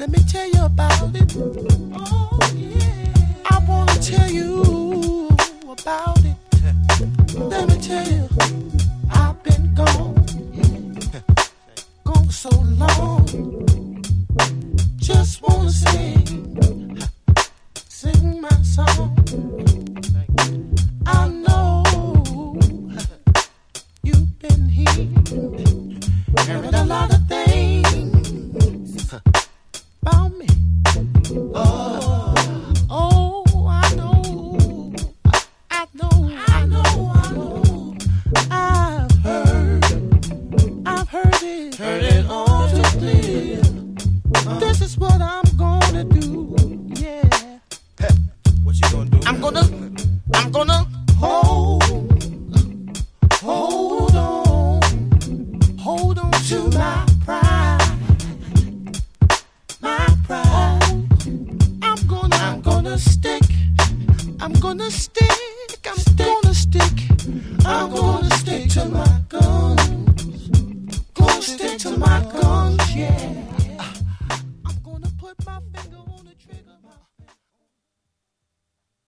Let me tell you about it. Oh, yeah. I want to tell you about it. Let me tell you, I've been gone, gone so long. Just want to sing my song. I know you've been here, heard a lot of things about me. Oh, I know. I've heard it all too clear. This is what I'm gonna do. Yeah. What you gonna do? I'm gonna hold on to my pride. My pride. I'm gonna stick to my guns. Gonna stick to my guns, yeah.